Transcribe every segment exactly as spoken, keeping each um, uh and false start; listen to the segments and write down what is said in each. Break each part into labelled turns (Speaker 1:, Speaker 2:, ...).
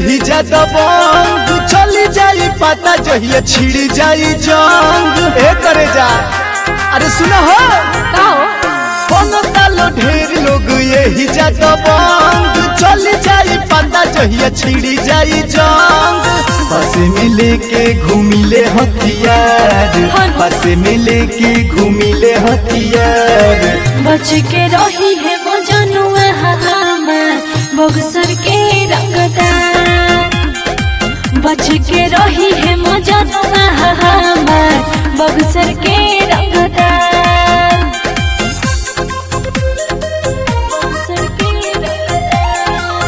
Speaker 1: यही ज्यादा बंग चली जाई पता जहिया छिड़ी जाई जंग ए करे जा। अरे सुना हो
Speaker 2: का हो
Speaker 1: लो ढेर लोग यही ज्यादा बंग चली जाई पता जहिया छिड़ी जाई जंग। बस में लेके घूमिले हथियार बस में लेके घूमिले हथियार।
Speaker 2: बच के रही है वो जनुआ हमार बक्सर के रंगदार। बच के रही है वो जनुआ हमार बक्सर के रंगदार। बक्सर के रंगदार।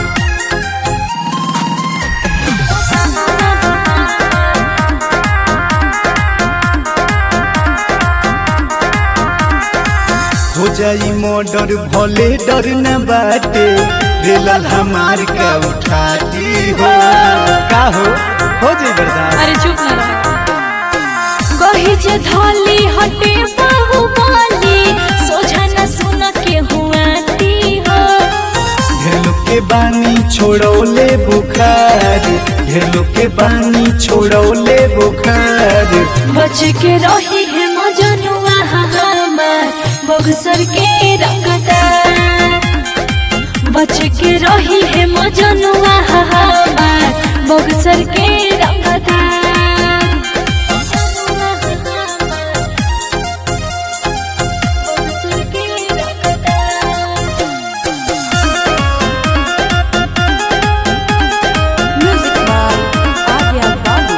Speaker 1: हो जाई मोडर भले डर न बाटे रेलल हमार का उठाती हो का हो हो जाई बर्दाश्त।
Speaker 2: अरे चुप ना रहो कही जे धोली हटे बाहुबली सोझा न सुन के हुआती हो।
Speaker 1: ढेर लोग के बानी छोड़ौले बुखार ढेर लोग के बानी छोड़ौले बुखार।
Speaker 2: बच के रही है मजनुआ हमार बक्सर के रंगदार। बच के रही है मजनुआ हमार बक्सर के रंगदार। बक्सर के रंगदार। म्यूजिक बाय आर्या बाबू।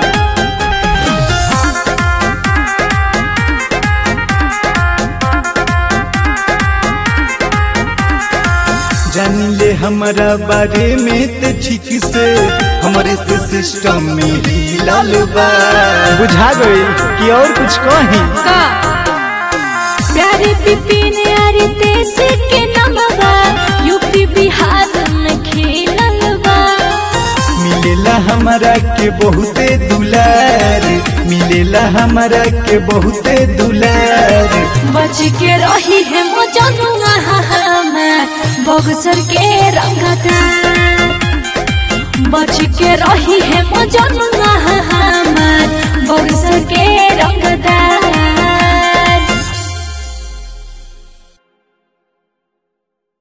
Speaker 1: जान ले हमारा बारे में ते ठीक से हमारे से सिस्टम में ही लाल बा। बुझा गई कि और कुछ कहीं
Speaker 2: का प्यारे पिपिन यारी देश के नमवा यूपी बिहार में खेलल बा।
Speaker 1: मिलेला हमारा के बहुते दुलार मिलेला हमारा के बहुते दुलार।
Speaker 2: बच के रही है मजनुआ हमार बक्सर के रंगदार। बच के रही है मजनुआ हमार बक्सर के रंगदार।